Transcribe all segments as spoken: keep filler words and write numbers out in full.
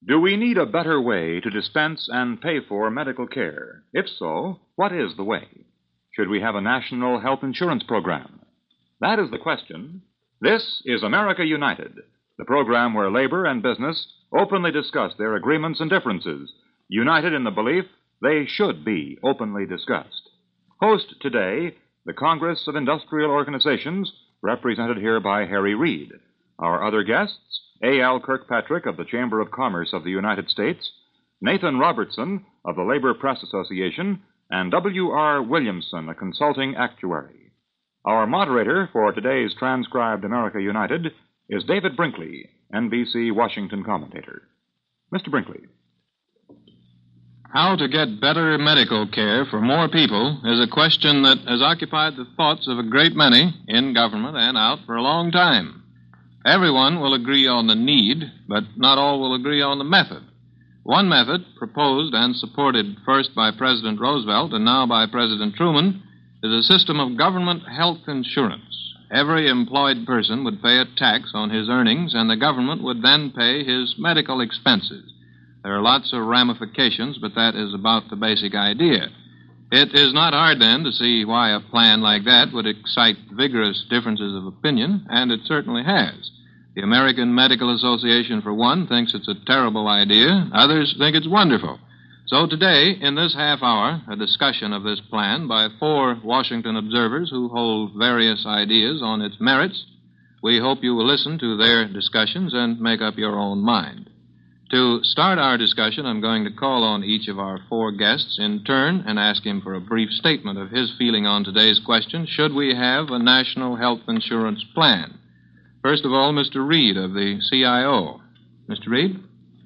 Do we need a better way to dispense and pay for medical care? If so, what is the way? Should we have a national health insurance program? That is the question. This is America United, the program where labor and business openly discuss their agreements and differences, united in the belief they should be openly discussed. Host today, the Congress of Industrial Organizations, represented here by Harry Reid. Our other guests, A L Kirkpatrick of the Chamber of Commerce of the United States, Nathan Robertson of the Labor Press Association, and W R Williamson, a consulting actuary. Our moderator for today's transcribed America United is David Brinkley, N B C Washington commentator. Mister Brinkley. How to get better medical care for more people is a question that has occupied the thoughts of a great many in government and out for a long time. Everyone will agree on the need, but not all will agree on the method. One method, proposed and supported first by President Roosevelt and now by President Truman, is a system of government health insurance. Every employed person would pay a tax on his earnings, and the government would then pay his medical expenses. There are lots of ramifications, but that is about the basic idea. It is not hard, then, to see why a plan like that would excite vigorous differences of opinion, and it certainly has. The American Medical Association, for one, thinks it's a terrible idea. Others think it's wonderful. So today, in this half hour, a discussion of this plan by four Washington observers who hold various ideas on its merits. We hope you will listen to their discussions and make up your own mind. To start our discussion, I'm going to call on each of our four guests in turn and ask him for a brief statement of his feeling on today's question, should we have a national health insurance plan? First of all, Mister Reid of the C I O. Mister Reid?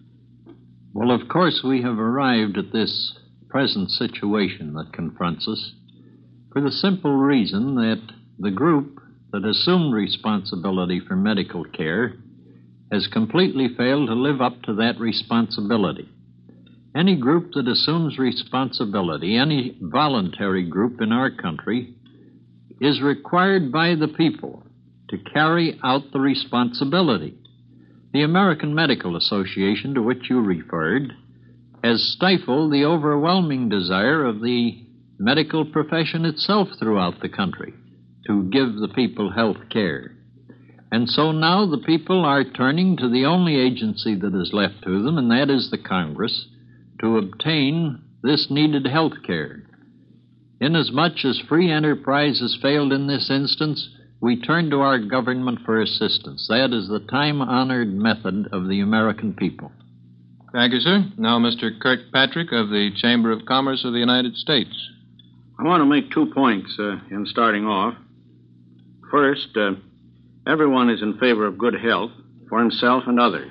Well, of course, we have arrived at this present situation that confronts us for the simple reason that the group that assumed responsibility for medical care has completely failed to live up to that responsibility. Any group that assumes responsibility, any voluntary group in our country, is required by the people to carry out the responsibility. The American Medical Association, to which you referred, has stifled the overwhelming desire of the medical profession itself throughout the country to give the people health care. And so now the people are turning to the only agency that is left to them, and that is the Congress, to obtain this needed health care. Inasmuch as free enterprise has failed in this instance, we turn to our government for assistance. That is the time-honored method of the American people. Thank you, sir. Now, Mister Kirkpatrick of the Chamber of Commerce of the United States. I want to make two points uh, in starting off. First, uh, everyone is in favor of good health for himself and others.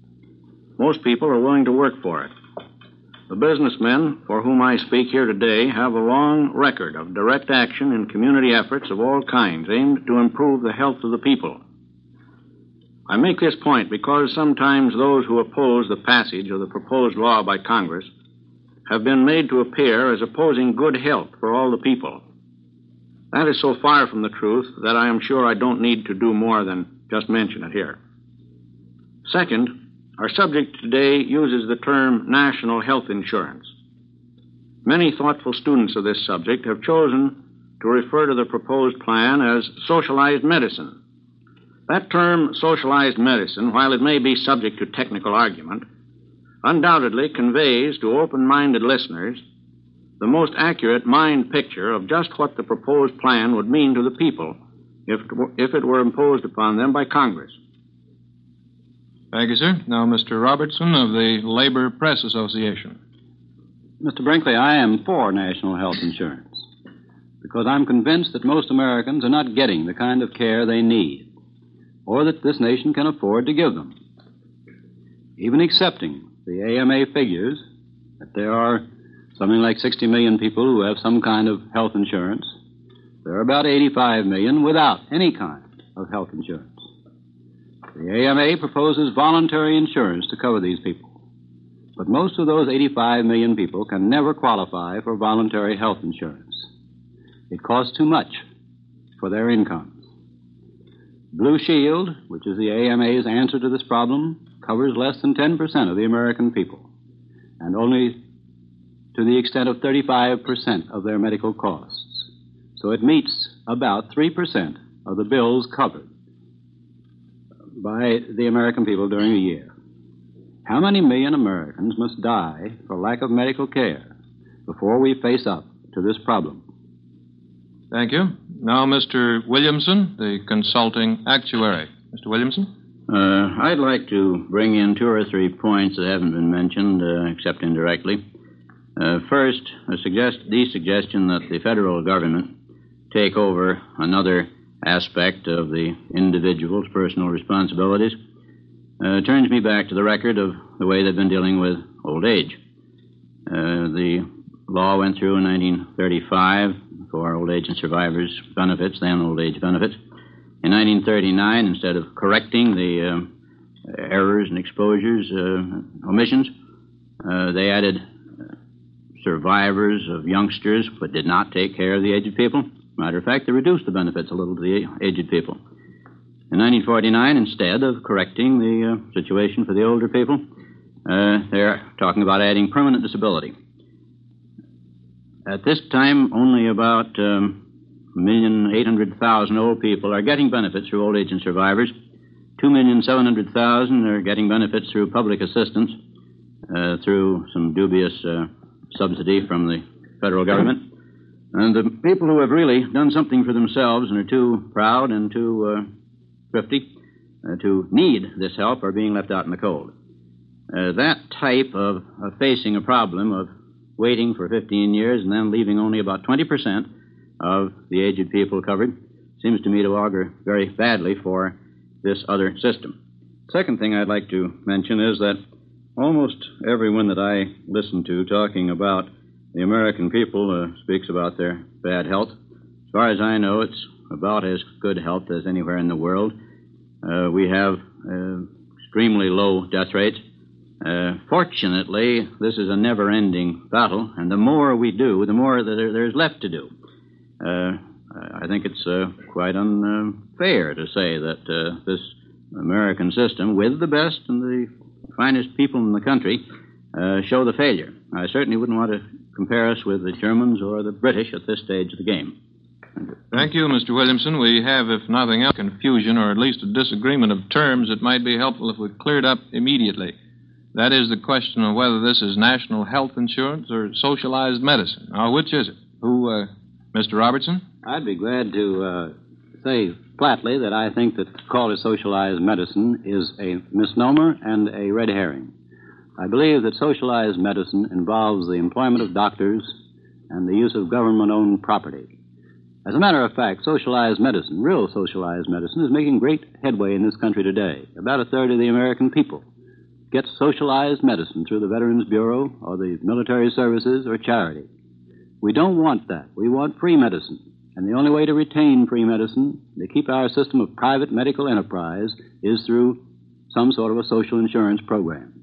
Most people are willing to work for it. The businessmen for whom I speak here today have a long record of direct action in community efforts of all kinds aimed to improve the health of the people. I make this point because sometimes those who oppose the passage of the proposed law by Congress have been made to appear as opposing good health for all the people. That is so far from the truth that I am sure I don't need to do more than just mention it here. Second, our subject today uses the term national health insurance. Many thoughtful students of this subject have chosen to refer to the proposed plan as socialized medicine. That term, socialized medicine, while it may be subject to technical argument, undoubtedly conveys to open-minded listeners the most accurate mind picture of just what the proposed plan would mean to the people if, if it were imposed upon them by Congress. Thank you, sir. Now, Mister Robertson of the Labor Press Association. Mister Brinkley, I am for national health insurance because I'm convinced that most Americans are not getting the kind of care they need or that this nation can afford to give them. Even accepting the A M A figures that there are something like sixty million people who have some kind of health insurance, there are about eighty-five million without any kind of health insurance. The A M A proposes voluntary insurance to cover these people. But most of those eighty-five million people can never qualify for voluntary health insurance. It costs too much for their incomes. Blue Shield, which is the A M A's answer to this problem, covers less than ten percent of the American people, and only to the extent of thirty-five percent of their medical costs. So it meets about three percent of the bills covered by the American people during a year. How many million Americans must die for lack of medical care before we face up to this problem? Thank you. Now, Mister Williamson, the consulting actuary. Mister Williamson? Uh, I'd like to bring in two or three points that haven't been mentioned, uh, except indirectly. Uh, first, a suggest- the suggestion that the federal government take over another aspect of the individual's personal responsibilities uh, turns me back to the record of the way they've been dealing with old age. Uh, the law went through in nineteen thirty-five for old age and survivors' benefits, then old age benefits. In nineteen thirty-nine, instead of correcting the uh, errors and exposures, uh, omissions, uh, they added survivors of youngsters but did not take care of the aged people. Matter of fact, they reduced the benefits a little to the aged people. In nineteen forty-nine, instead of correcting the uh, situation for the older people, uh, they're talking about adding permanent disability. At this time, only about um, one million eight hundred thousand old people are getting benefits through old age and survivors. two million seven hundred thousand are getting benefits through public assistance, uh, through some dubious uh, subsidy from the federal government. And the people who have really done something for themselves and are too proud and too uh, thrifty uh, to need this help are being left out in the cold. Uh, that type of, of facing a problem of waiting for fifteen years and then leaving only about twenty percent of the aged people covered seems to me to augur very badly for this other system. Second thing I'd like to mention is that almost everyone that I listen to talking about the American people uh, speaks about their bad health. As far as I know, it's about as good health as anywhere in the world. Uh, we have uh, extremely low death rates. Uh, fortunately, this is a never-ending battle, and the more we do, the more that there, there's left to do. Uh, I think it's uh, quite unfair to say that uh, this American system, with the best and the finest people in the country, uh, show the failure. I certainly wouldn't want to compare us with the Germans or the British at this stage of the game. Thank you. Thank you, Mister Williamson. We have, if nothing else, confusion or at least a disagreement of terms that might be helpful if we cleared up immediately. That is the question of whether this is national health insurance or socialized medicine. Now, which is it? Who, uh, Mister Robertson? I'd be glad to uh, say flatly that I think that to call it socialized medicine is a misnomer and a red herring. I believe that socialized medicine involves the employment of doctors and the use of government-owned property. As a matter of fact, socialized medicine, real socialized medicine, is making great headway in this country today. About a third of the American people gets socialized medicine through the Veterans Bureau or the military services or charity. We don't want that. We want free medicine. And the only way to retain free medicine, to keep our system of private medical enterprise, is through some sort of a social insurance program.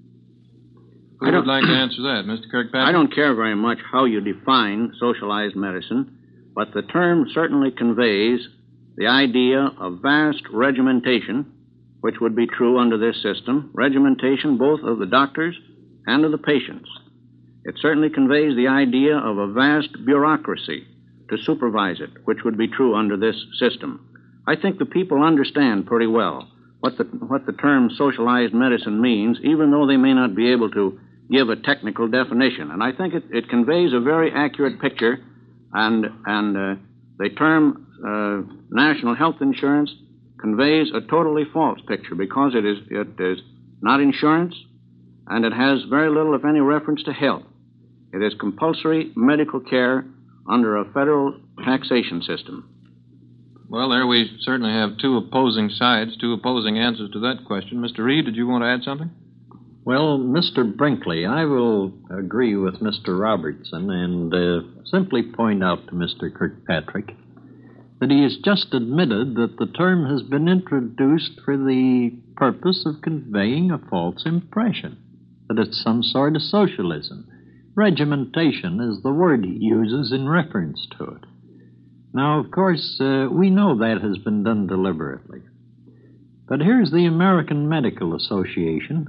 Who would like to answer that? Mister Kirkpatrick? I don't care very much how you define socialized medicine, but the term certainly conveys the idea of vast regimentation, which would be true under this system, regimentation both of the doctors and of the patients. It certainly conveys the idea of a vast bureaucracy to supervise it, which would be true under this system. I think the people understand pretty well what the, what the term socialized medicine means, even though they may not be able to give a technical definition. And I think it, it conveys a very accurate picture, and, and uh, the term uh, national health insurance conveys a totally false picture because it is, it is not insurance, and it has very little, if any, reference to health. It is compulsory medical care under a federal taxation system. Well, there we certainly have two opposing sides, two opposing answers to that question. Mister Reed, did you want to add something? Well, Mister Brinkley, I will agree with Mister Robertson and uh, simply point out to Mister Kirkpatrick that he has just admitted that the term has been introduced for the purpose of conveying a false impression, that it's some sort of socialism. Regimentation is the word he uses in reference to it. Now, of course, uh, we know that has been done deliberately. But here's the American Medical Association,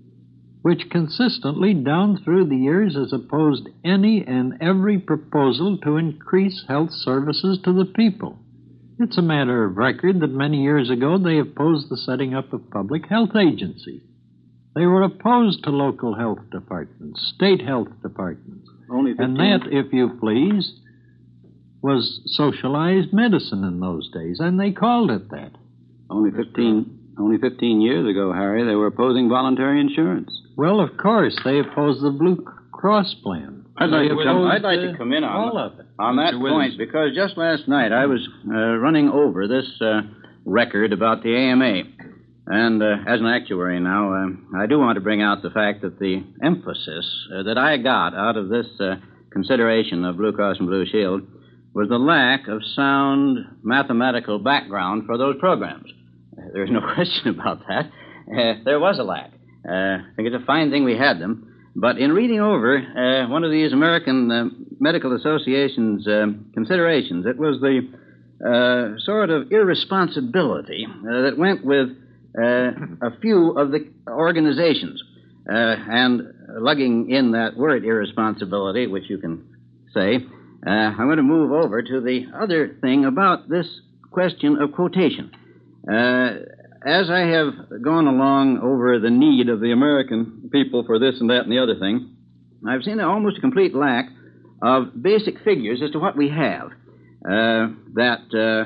which consistently down through the years has opposed any and every proposal to increase health services to the people. It's a matter of record that many years ago they opposed the setting up of public health agencies. They were opposed to local health departments, state health departments. Only fifteen. And that, if you please, was socialized medicine in those days, and they called it that. Only fifteen. Only fifteen years ago, Harry, they were opposing voluntary insurance. Well, of course, they opposed the Blue Cross plan. I'd like, They to come, opposed, I'd like uh, to come in on, all of it. on that Mister point, Williams. because just last night I was uh, running over this uh, record about the A M A. And uh, as an actuary now, um, I do want to bring out the fact that the emphasis uh, that I got out of this uh, consideration of Blue Cross and Blue Shield was the lack of sound mathematical background for those programs. Uh, there's no question about that. Uh, there was a lack. Uh, I think it's a fine thing we had them. But in reading over uh, one of these American uh, Medical Association's uh, considerations, it was the uh, sort of irresponsibility uh, that went with uh, a few of the organizations. Uh, and lugging in that word irresponsibility, which you can say, uh, I'm going to move over to the other thing about this question of quotation. Uh, as I have gone along over the need of the American people for this and that and the other thing, I've seen almost a complete lack of basic figures as to what we have. Uh, that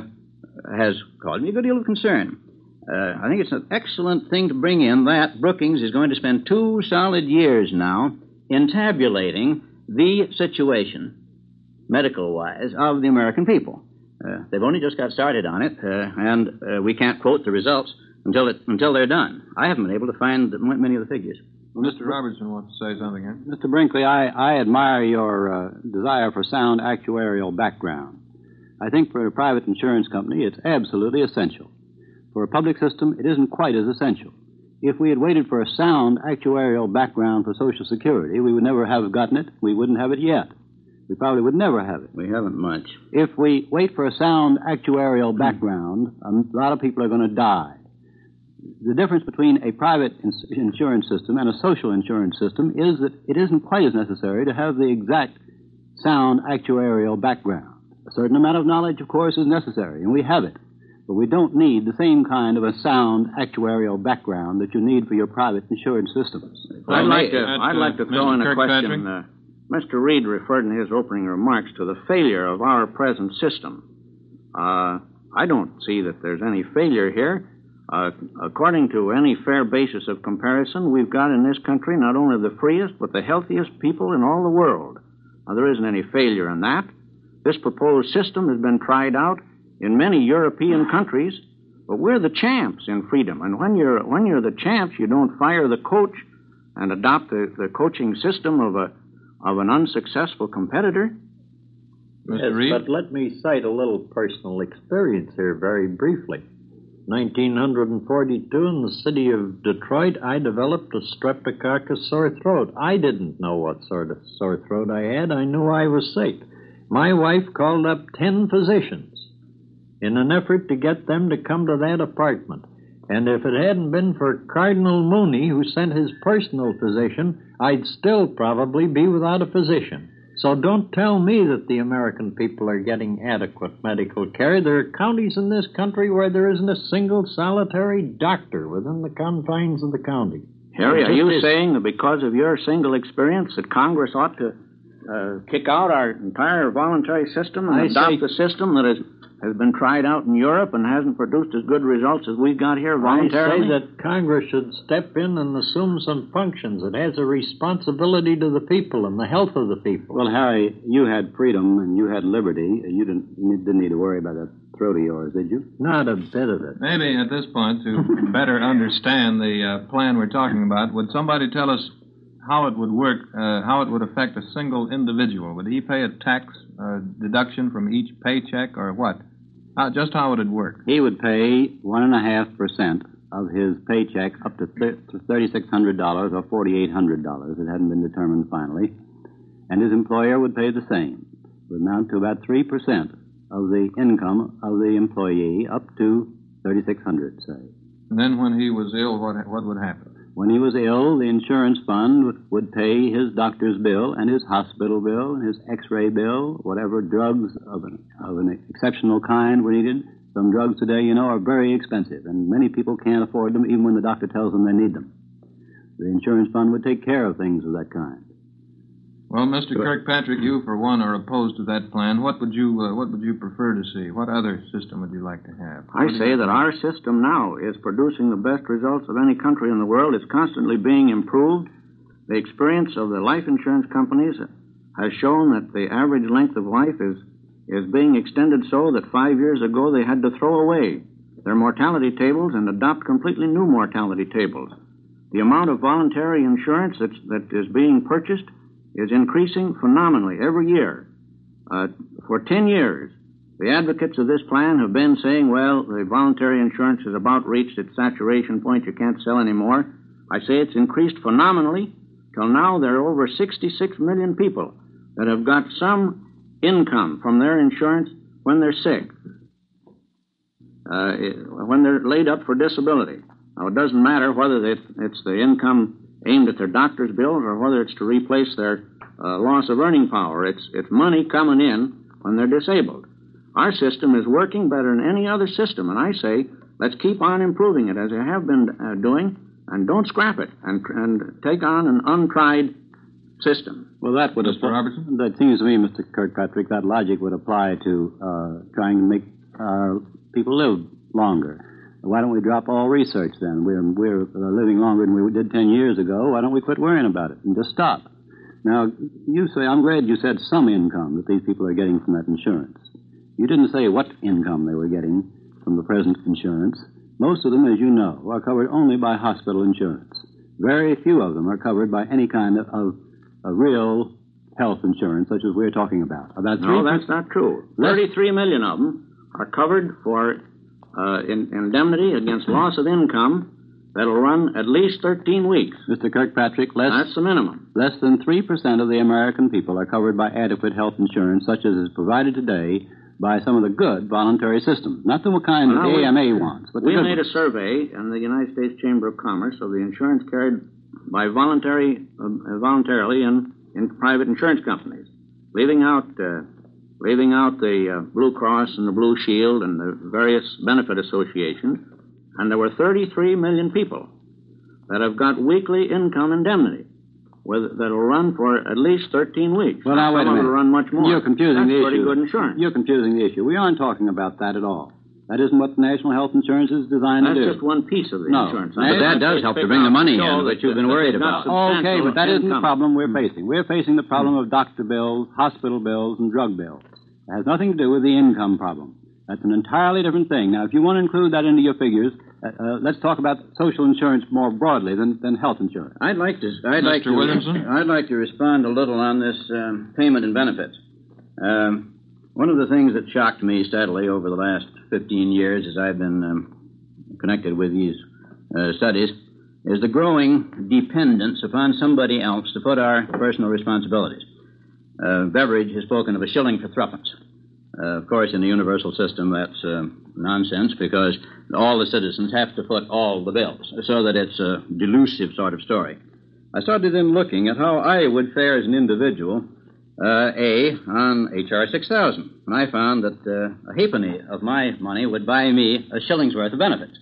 uh, has caused me a good deal of concern. Uh, I think it's an excellent thing to bring in that Brookings is going to spend two solid years now in tabulating the situation, medical-wise, of the American people. Uh, they've only just got started on it, uh, and uh, we can't quote the results until it, until they're done. I haven't been able to find many of the figures. Well, Mister Robertson wants to say something here. Mister Brinkley, I, I admire your uh, desire for sound actuarial background. I think for a private insurance company, it's absolutely essential. For a public system, it isn't quite as essential. If we had waited for a sound actuarial background for Social Security, we would never have gotten it. We wouldn't have it yet. We probably would never have it. We haven't much. If we wait for a sound actuarial background, a lot of people are going to die. The difference between a private ins- insurance system and a social insurance system is that it isn't quite as necessary to have the exact sound actuarial background. A certain amount of knowledge, of course, is necessary, and we have it. But we don't need the same kind of a sound actuarial background that you need for your private insurance systems. I'd like to, That's, I'd like to uh, throw in Mister a question. Kirkpatrick. Uh, Mister Reed referred in his opening remarks to the failure of our present system. Uh, I don't see that there's any failure here. Uh, according to any fair basis of comparison, we've got in this country not only the freest, but the healthiest people in all the world. Now, there isn't any failure in that. This proposed system has been tried out in many European countries, but we're the champs in freedom. And when you're when you're the champs, you don't fire the coach and adopt the, the coaching system of a of an unsuccessful competitor. Mister Yes, Reed? but let me cite a little personal experience here very briefly. nineteen forty-two, in the city of Detroit, I developed a streptococcus sore throat. I didn't know what sort of sore throat I had. I knew I was sick. My wife called up ten physicians in an effort to get them to come to that apartment. And if it hadn't been for Cardinal Mooney, who sent his personal physician, I'd still probably be without a physician. So don't tell me that the American people are getting adequate medical care. There are counties in this country where there isn't a single solitary doctor within the confines of the county. Harry, are you Just- saying that because of your single experience that Congress ought to uh, kick out our entire voluntary system and I adopt say- the system that has, has been tried out in Europe and hasn't produced as good results as we've got here voluntarily? I say that Congress should step in and assume some functions. It has a responsibility to the people and the health of the people. Well, Harry, you had freedom and you had liberty. You didn't, you didn't need to worry about that throat of yours, did you? Not a bit of it. Maybe at this point, to better understand the uh, plan we're talking about, would somebody tell us how it would work, uh, how it would affect a single individual? Would he pay a tax uh, deduction from each paycheck or what? How, just how would it work? He would pay one and a half percent of his paycheck up to thirty-six hundred dollars or forty-eight hundred dollars. It hadn't been determined finally. And his employer would pay the same. It would amount to about three percent of the income of the employee up to thirty-six hundred dollars, say. And then when he was ill, what what would happen? When he was ill, the insurance fund would, would pay his doctor's bill and his hospital bill and his x-ray bill, whatever drugs of an, of an exceptional kind were needed. Some drugs today, you know, are very expensive, and many people can't afford them even when the doctor tells them they need them. The insurance fund would take care of things of that kind. Well, Mister Kirkpatrick, you, for one, are opposed to that plan. What would you uh, what would you prefer to see? What other system would you like to have? I say that our system now is producing the best results of any country in the world. It's constantly being improved. The experience of the life insurance companies has shown that the average length of life is, is being extended so that five years ago they had to throw away their mortality tables and adopt completely new mortality tables. The amount of voluntary insurance that's, that is being purchased is increasing phenomenally every year. Uh, for ten years, the advocates of this plan have been saying, well, the voluntary insurance has about reached its saturation point. You can't sell anymore. I say it's increased phenomenally. Till now, there are over sixty-six million people that have got some income from their insurance when they're sick, uh, when they're laid up for disability. Now, it doesn't matter whether it's the income aimed at their doctor's bills or whether it's to replace their uh, loss of earning power. It's, it's money coming in when they're disabled. Our system is working better than any other system, and I say let's keep on improving it as I have been uh, doing, and don't scrap it, and, and take on an untried system. Well, that would Mister Robertson? That seems to me, Mister Kirkpatrick, that logic would apply to uh, trying to make uh, people live longer. Why don't we drop all research then? We're, we're uh, living longer than we did ten years ago. Why don't we quit worrying about it and just stop? Now, you say, I'm glad you said some income that these people are getting from that insurance. You didn't say what income they were getting from the present insurance. Most of them, as you know, are covered only by hospital insurance. Very few of them are covered by any kind of, of, of real health insurance, such as we're talking about. About no, that's not true. thirty-three million of them are covered for Uh, in, indemnity against loss of income that'll run at least thirteen weeks. Mister Kirkpatrick, less... That's the minimum. Less than three percent of the American people are covered by adequate health insurance, such as is provided today by some of the good voluntary systems. Not the kind that the A M A wants, but the We good made ones. a survey in the United States Chamber of Commerce of the insurance carried by voluntary, uh, voluntarily in, in private insurance companies, leaving out... Uh, leaving out the uh, Blue Cross and the Blue Shield and the various benefit associations, and there were thirty-three million people that have got weekly income indemnity with, that'll run for at least thirteen weeks. Well, now, wait a minute. Will run much more. You're confusing That's the issue. pretty good insurance. You're confusing the issue. We aren't talking about that at all. That isn't what National Health Insurance is designed That's to do. just one piece of the no. insurance. But that does help to bring the money in that you've been worried about. Okay, but that isn't the problem we're facing. We're facing the problem of doctor bills, hospital bills, and drug bills. It has nothing to do with the income problem. That's an entirely different thing. Now, if you want to include that into your figures, uh, uh, let's talk about social insurance more broadly than, than health insurance. I'd like to. I'd like Mister to. Williamson? I'd like to respond a little on this um, payment and benefits. Um, one of the things that shocked me steadily over the last fifteen years, as I've been um, connected with these uh, studies, is the growing dependence upon somebody else to put our personal responsibilities. Uh, Beveridge has spoken of a shilling for threepence. Uh, of course, in the universal system, that's uh, nonsense because all the citizens have to foot all the bills, so that it's a delusive sort of story. I started then looking at how I would fare as an individual, uh, A, on H R six thousand. And I found that uh, a halfpenny of my money would buy me a shilling's worth of benefits.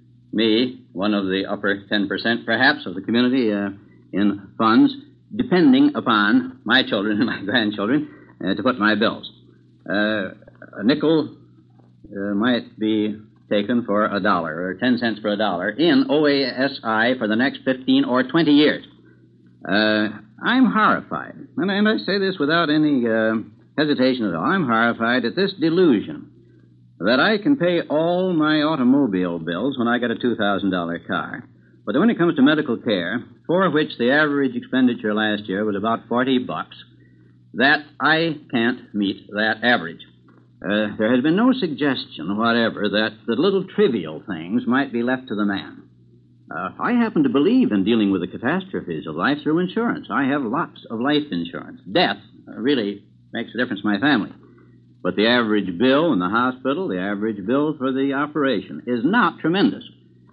Me, one of the upper ten percent, perhaps, of the community uh, in funds, depending upon my children and my grandchildren uh, to foot my bills. Uh, a nickel uh, might be taken for a dollar, or ten cents for a dollar, in O A S I for the next fifteen or twenty years. Uh, I'm horrified, and, and I say this without any uh, hesitation at all. I'm horrified at this delusion that I can pay all my automobile bills when I get a two thousand dollars car, but when it comes to medical care, for which the average expenditure last year was about forty bucks, that I can't meet that average. Uh, there has been no suggestion whatever that the little trivial things might be left to the man. Uh, I happen to believe in dealing with the catastrophes of life through insurance. I have lots of life insurance. Death uh, really makes a difference to my family. But the average bill in the hospital, the average bill for the operation, is not tremendous.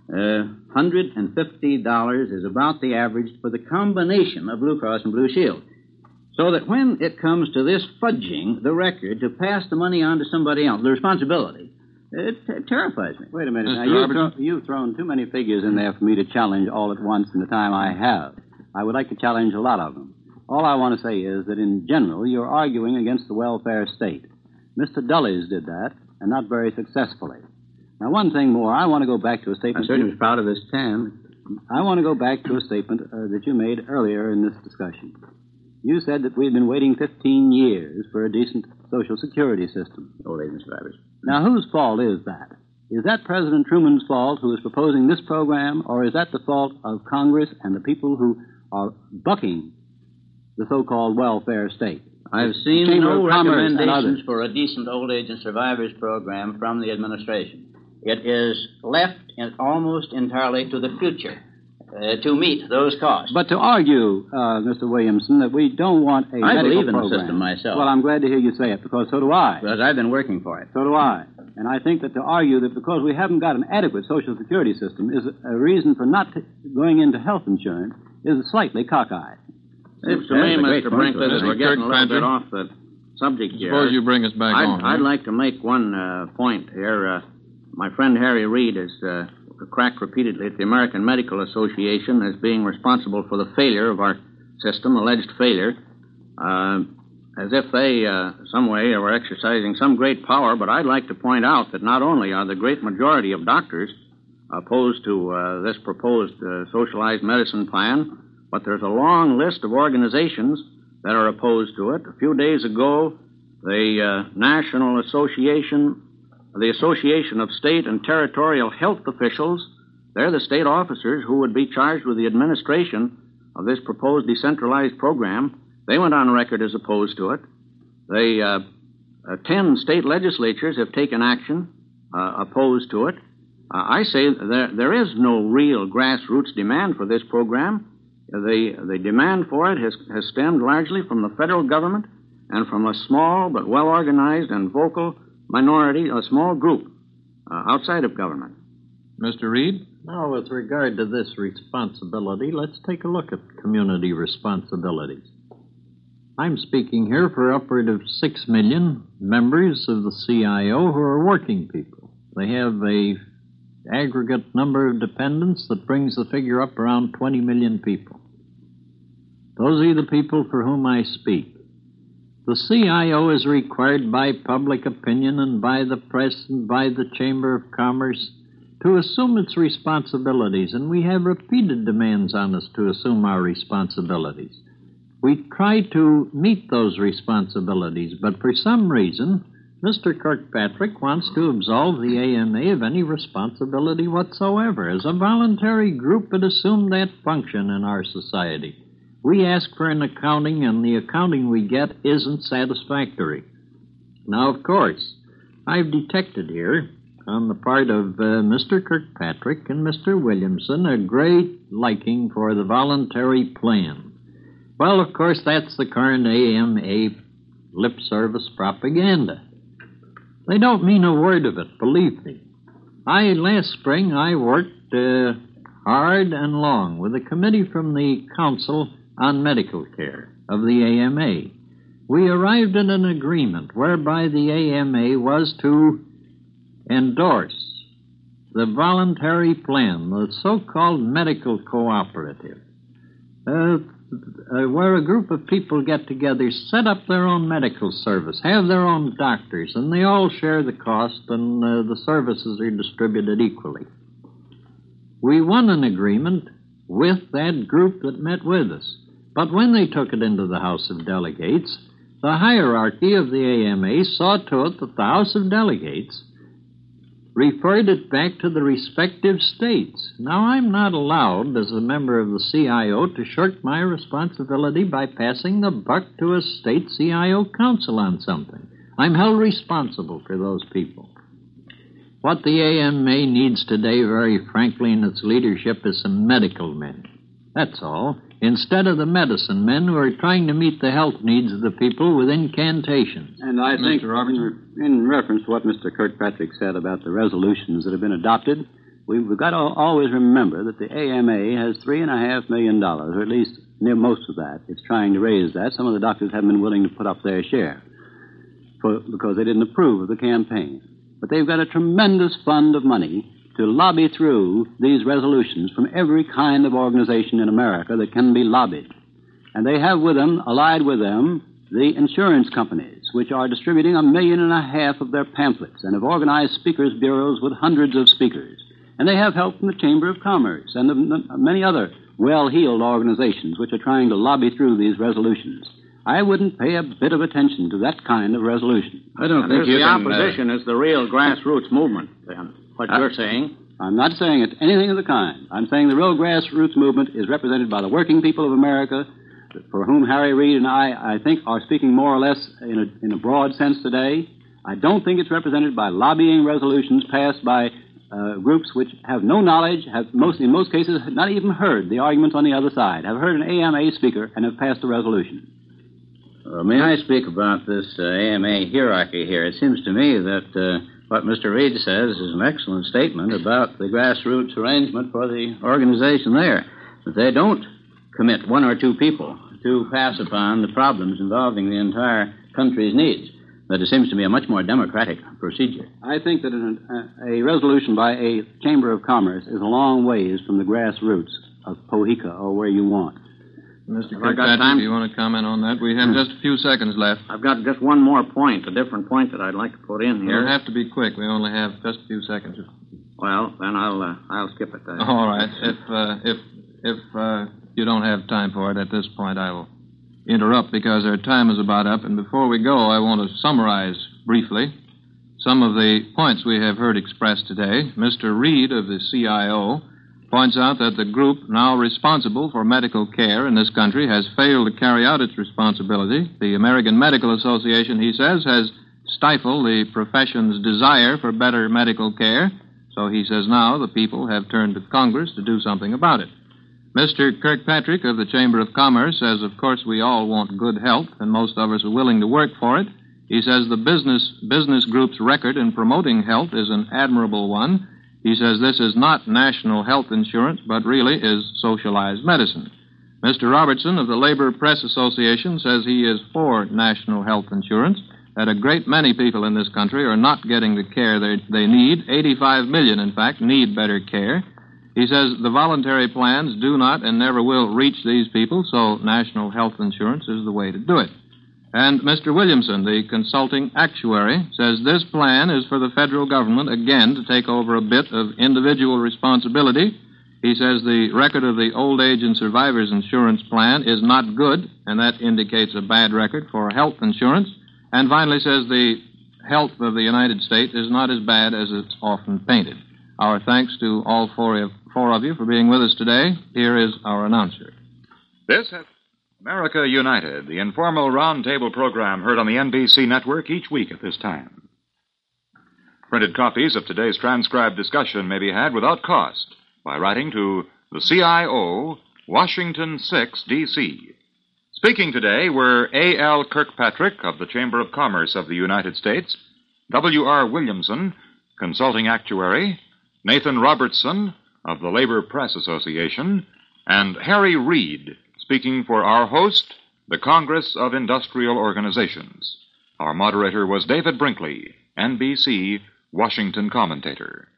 Uh, one hundred fifty dollars is about the average for the combination of Blue Cross and Blue Shield. So that when it comes to this fudging the record to pass the money on to somebody else, the responsibility, it, it terrifies me. Wait a minute. Mister Now, you've, Robertson? thro- you've thrown too many figures in there for me to challenge all at once in the time I have. I would like to challenge a lot of them. All I want to say is that in general, you're arguing against the welfare state. Mister Dulles did that, and not very successfully. Now, one thing more, I want to go back to a I statement... certainly was proud of this tan. I want to go back to a statement uh, that you made earlier in this discussion. You said that we've been waiting fifteen years for a decent Social Security system. Old age and survivors. Now, whose fault is that? Is that President Truman's fault who is proposing this program, or is that the fault of Congress and the people who are bucking the so-called welfare state? I've seen Chamber no of Commerce and recommendations others. for a decent old age and survivors program from the administration. It is left in almost entirely to the future uh, to meet those costs. But to argue, uh, Mister Williamson, that we don't want a I medical believe in the program. system myself. Well, I'm glad to hear you say it, because so do I. Because I've been working for it. So do I. And I think that to argue that because we haven't got an adequate Social Security system is a reason for not t- going into health insurance is slightly cockeyed. Seems to That's me, a great Mister point, Brinkley, that Mister we're getting a little Kirkpatrick. bit off the subject here. Suppose you bring us back I'd, on. I'd huh? like to make one uh, point here. Uh, my friend Harry Reid has uh, cracked repeatedly at the American Medical Association as being responsible for the failure of our system, alleged failure, uh, as if they, uh, some way, were exercising some great power. But I'd like to point out that not only are the great majority of doctors opposed to uh, this proposed uh, socialized medicine plan, but there's a long list of organizations that are opposed to it. A few days ago, the uh, National Association, the Association of State and Territorial Health Officials, they're the state officers who would be charged with the administration of this proposed decentralized program. They went on record as opposed to it. They, uh, uh, ten state legislatures have taken action uh, opposed to it. Uh, I say there, there is no real grassroots demand for this program. The, the demand for it has, has stemmed largely from the federal government and from a small but well-organized and vocal minority, a small group uh, outside of government. Mister Reed? Now, with regard to this responsibility, let's take a look at community responsibilities. I'm speaking here for upward of six million members of the C I O who are working people. They have a aggregate number of dependents that brings the figure up around twenty million people. Those are the people for whom I speak. The C I O is required by public opinion and by the press and by the Chamber of Commerce to assume its responsibilities, and we have repeated demands on us to assume our responsibilities. We try to meet those responsibilities, but for some reason, Mister Kirkpatrick wants to absolve the A M A of any responsibility whatsoever. As a voluntary group, it assumed that function in our society. We ask for an accounting, and the accounting we get isn't satisfactory. Now, of course, I've detected here, on the part of uh, Mister Kirkpatrick and Mister Williamson, a great liking for the voluntary plan. Well, of course, that's the current A M A lip service propaganda. They don't mean a word of it, believe me. I, last spring, I worked uh, hard and long with a committee from the Council on Medical Care of the A M A. We arrived at an agreement whereby the A M A was to endorse the voluntary plan, the so-called medical cooperative, uh, uh, where a group of people get together, set up their own medical service, have their own doctors, and they all share the cost, and uh, the services are distributed equally. We won an agreement with that group that met with us. But when they took it into the House of Delegates, the hierarchy of the A M A saw to it that the House of Delegates referred it back to the respective states. Now, I'm not allowed, as a member of the C I O, to shirk my responsibility by passing the buck to a state C I O council on something. I'm held responsible for those people. What the A M A needs today, very frankly, in its leadership is some medical men. That's all. Instead of the medicine men who are trying to meet the health needs of the people with incantations. And I think, Mister Robertson? in, in reference to what Mister Kirkpatrick said about the resolutions that have been adopted, we've got to always remember that the A M A has three and a half million dollars, or at least near most of that. It's trying to raise that. Some of the doctors haven't been willing to put up their share for, because they didn't approve of the campaign. But they've got a tremendous fund of money to lobby through these resolutions from every kind of organization in America that can be lobbied. And they have with them, allied with them, the insurance companies, which are distributing a million and a half of their pamphlets and have organized speakers' bureaus with hundreds of speakers. And they have help from the Chamber of Commerce and the, many other well-heeled organizations which are trying to lobby through these resolutions. I wouldn't pay a bit of attention to that kind of resolution. I don't and think you the can, opposition uh... is the real grassroots movement, then. What uh, you're saying? I'm not saying it anything of the kind. I'm saying the real grassroots movement is represented by the working people of America, for whom Harry Reid and I, I think, are speaking more or less in a, in a broad sense today. I don't think it's represented by lobbying resolutions passed by uh, groups which have no knowledge, have most, in most cases not even heard the arguments on the other side, have heard an A M A speaker and have passed a resolution. Uh, may I speak about this uh, A M A hierarchy here? It seems to me that uh, what Mister Reid says is an excellent statement about the grassroots arrangement for the organization there. That they don't commit one or two people to pass upon the problems involving the entire country's needs. That it seems to be a much more democratic procedure. I think that an, a, a resolution by a Chamber of Commerce is a long ways from the grassroots of Pohica or where you want. Mister Have I got Kirkpatrick, time? do you want to comment on that? We have just a few seconds left. I've got just one more point, a different point that I'd like to put in here. You'll have to be quick. We only have just a few seconds. Well, then I'll uh, I'll skip it. Uh, All right. If uh, if if uh, you don't have time for it at this point, I will interrupt because our time is about up. And before we go, I want to summarize briefly some of the points we have heard expressed today. Mister Reid of the C I O points out that the group now responsible for medical care in this country has failed to carry out its responsibility. The American Medical Association, he says, has stifled the profession's desire for better medical care. So he says now the people have turned to Congress to do something about it. Mister Kirkpatrick of the Chamber of Commerce says, of course, we all want good health, and most of us are willing to work for it. He says the business business group's record in promoting health is an admirable one. He says this is not national health insurance, but really is socialized medicine. Mister Robertson of the Labor Press Association says he is for national health insurance, that a great many people in this country are not getting the care they, they need. eighty-five million, in fact, need better care. He says the voluntary plans do not and never will reach these people, so national health insurance is the way to do it. And Mister Williamson, the consulting actuary, says this plan is for the federal government, again, to take over a bit of individual responsibility. He says the record of the Old Age and Survivors Insurance Plan is not good, and that indicates a bad record for health insurance. And finally says the health of the United States is not as bad as it's often painted. Our thanks to all four of, four of you for being with us today. Here is our announcer. This has... America United, the informal roundtable program heard on the N B C network each week at this time. Printed copies of today's transcribed discussion may be had without cost by writing to the C I O, Washington six, D C Speaking today were A L Kirkpatrick of the Chamber of Commerce of the United States, W R Williamson, consulting actuary, Nathan Robertson of the Labor Press Association, and Harry Reid, speaking for our host, the Congress of Industrial Organizations. Our moderator was David Brinkley, N B C Washington commentator.